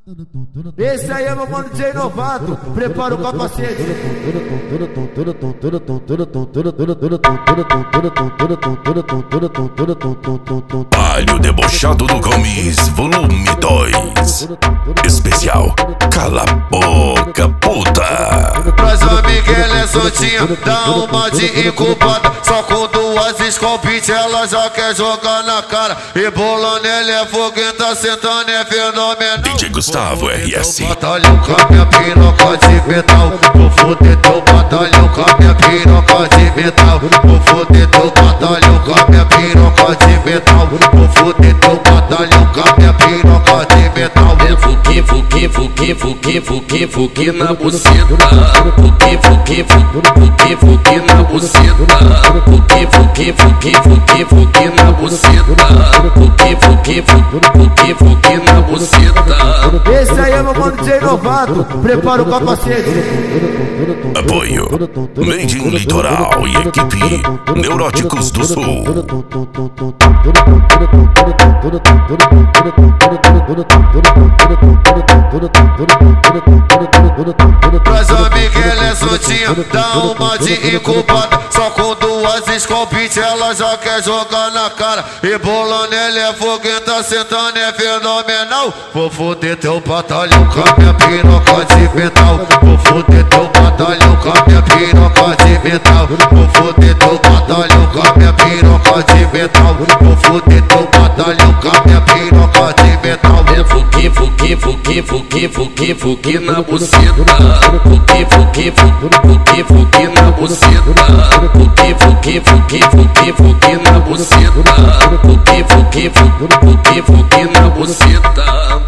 Esse aí é meu mano DJ Novato, prepara o capacete. Palio Debochado do Gomes, volume 2. Especial Cala a Boca, puta. Traz a Miguel é soltinha, dá uma de incubada. Só com duas escopite ela já quer jogar na cara. E bolando ele é foguenta, sentando é fenomenal. DJ Gustavo RS. Batalhão com a minha piroca de metal. Vou foder teu batalhão com a minha piroca de metal. Vou foder teu batalhão com a minha piroca de metal. Vou foder teu batalhão com a minha piroca de metal. Fuque na buceta. Fuque na buceta. Fuque na buceta. Fuque na buceta. Esse aí é meu mano DJ Novato, prepara o capacete. Apoio Made in Litoral e equipe Neuróticos do Sul. Traz a Miguel é soltinha, dá uma de incubada. Só com duas escopite ela já quer jogar na cara. E bolando ele é foguenta, sentando é fenomenal. Vou foder teu batalhão com a minha piroca de metal. Vou foder teu batalhão com a minha piroca de metal. Vou foder teu batalhão com a minha piroca de metal. Vou foder teu batalhão com a minha piroca de metal. Fuque na buceta. Fuque na buceta. Fuque na buceta. Fuque na buceta.